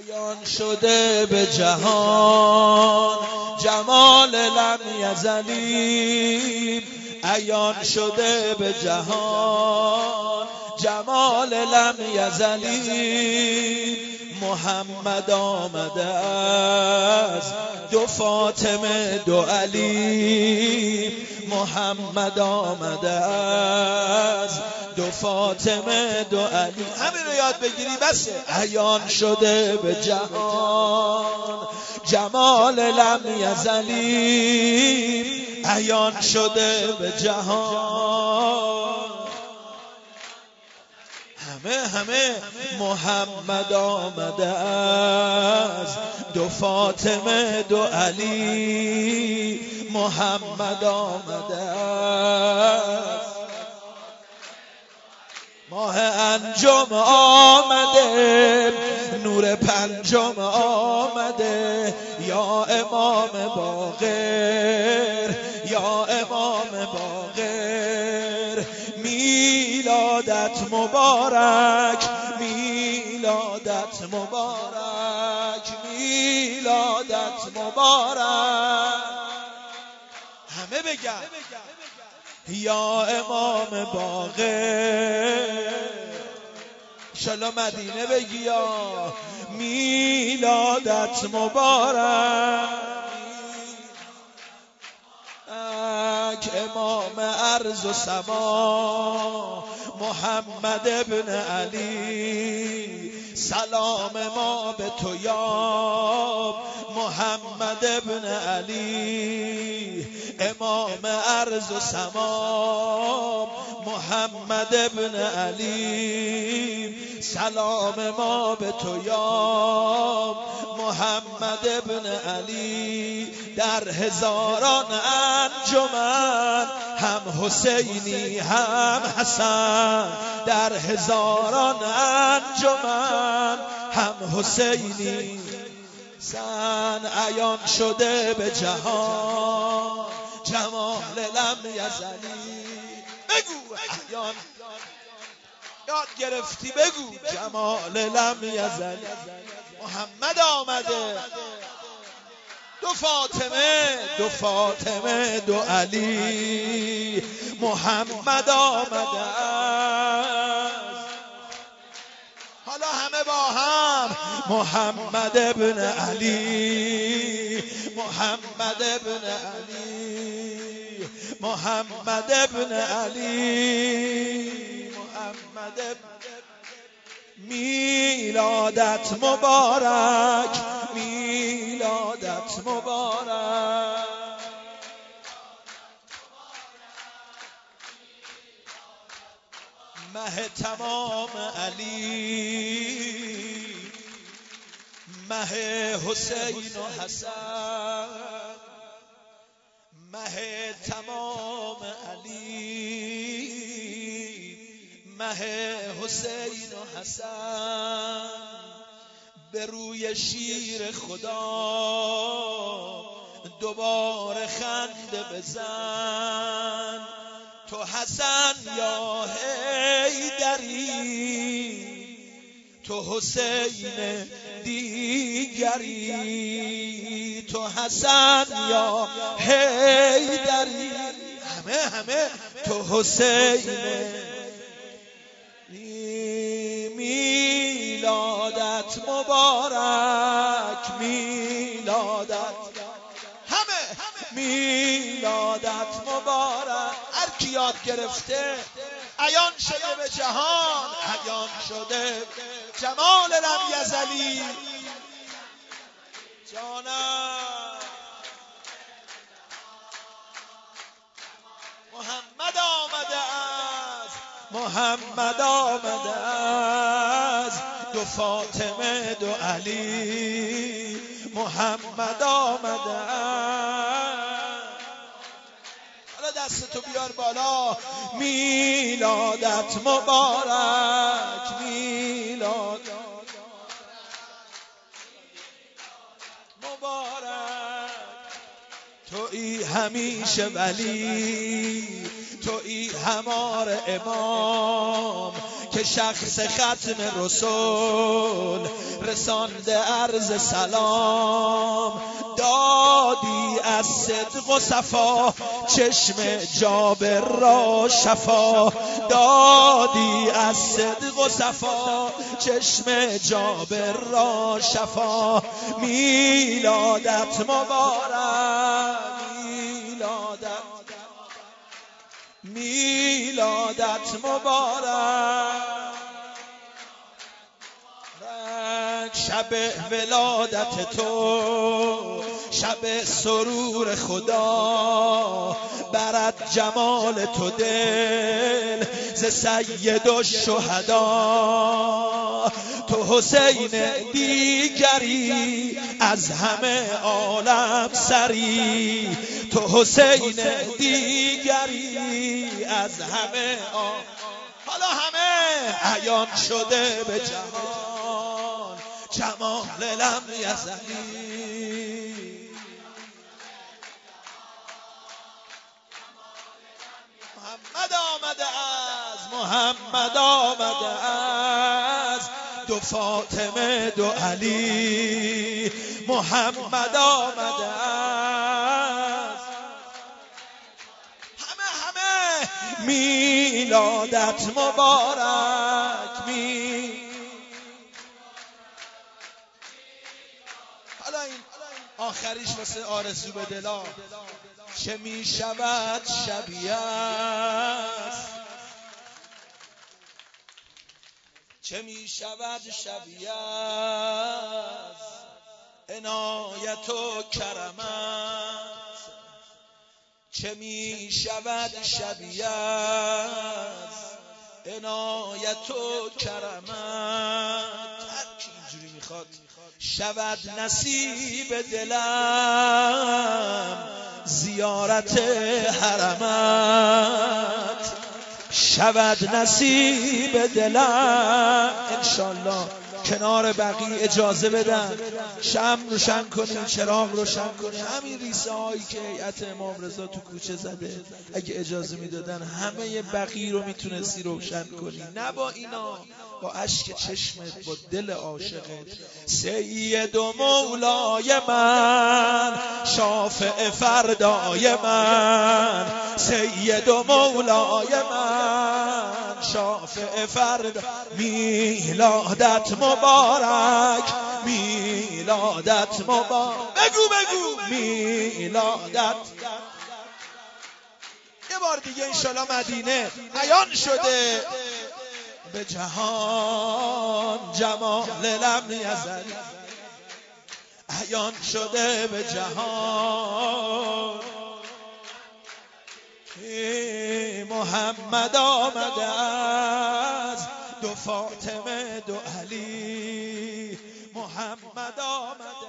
عیان شده به جهان جمال لم یزلی، عیان شده به جهان جمال لم یزلی. محمد آمده است دو فاطمه دو علی، محمد آمده است دو فاطمه دو علی. همین رو یاد بگیری بسه. عیان شده به جهان جمال لم یزلی، عیان شده به جهان همه محمد آمده است دو فاطمه دو علی، محمد آمده است. ماه انجم آمده، نور پنجم آمده، یا امام باقر یا امام باقر. میلادت مبارک میلادت مبارک میلادت مبارک. همه بگن یا امام باقر. انشالله مدینه بگی یا میلادت مبارک. امام ارض و سما محمد ابن علی، سلام ما به تو یا محمد ابن علی. امام ارض و سما محمد ابن علی، سلام ما به تو یا محمد ابن علی. در هزاران انجمن هم حسینی هم حسن، در هزاران انجمن هم حسینی سن. عیان شده به جهان جمال لم یزلی. بگو عیان یاد گرفتی بگو جمال لم یزلی. محمد آمده دو فاطمه دو علی، محمد آمده است. حالا همه با هم محمد ابن علی، محمد ابن علی، محمد ابن علی، محمد ابن. میلادت مبارک میلادت مبارک. مه تمام علی، مه حسین و حسن، مه تمام علی، مه حسین و حسن. به روی شیر خدا دوباره خنده بزن. تو حسن یا حیدری، تو حسین دیگری. تو حسن یا حیدری، همه تو حسین. میلادت مبارک میلادت، همه میلادت مبارک. هر کی یاد گرفته عیان شده به جهان عیان شده جمال لم یزلی. جانم محمد آمده است محمد آمده است دو فاطمه دو علی، محمد آمده است. حالا دستتو بیار بالا. میلادت مبارک میلادت مبارک. تویی همیشه ولی، تویی همار امام، که شخص ختم رسول رسانده عرض سلام. دادی از صدق و صفا چشم جابر را شفا. دادی از صدق و صفا چشم جابر را شفا. میلادت مبارک، میلادت مبارک. شب ولادت تو شب سرور خدا، برد جمال تو دل ز سید الشهدا. تو حسین دیگری از همه عالم سری، تو حسین دیگری از همه حالا همه عیان شده به جهان جمال لم یزلی. محمد آمده از دو فاطمه دو علی. محمد آمده از همه میلادت مبارک. حالا این آخریش واسه آرزو به دلا. چه می شود شبیه است، چه می شود شبیه است عنایت و کرمت. چه می شود شبیه است عنایت و کرمت. هر کی اینجوری میخواد شود نصیب دلم زیارت حرمت. شود نصیب دلم انشالله. کنار بقیه اجازه بدن شمع روشن کنیم، چراغ روشن کنیم. همین ریسه هایی که هیئت امام رضا تو کوچه زده اگه اجازه میدادن همه بقیه رو میتونستی روشن کنی، نه با اینا، با اشک چشمت، با دل عاشقت. سید و مولای من، شافع فردای من، سید و مولای من، شافع فرد. میلادت مبارک، میلادت مبارک. بگو میلادت. یه بار دیگه انشالله مدینه عیان شده به جهان جمال لم یزل. عیان شده به جهان محمد آمده از دو فاطمه دو علی. محمد آمده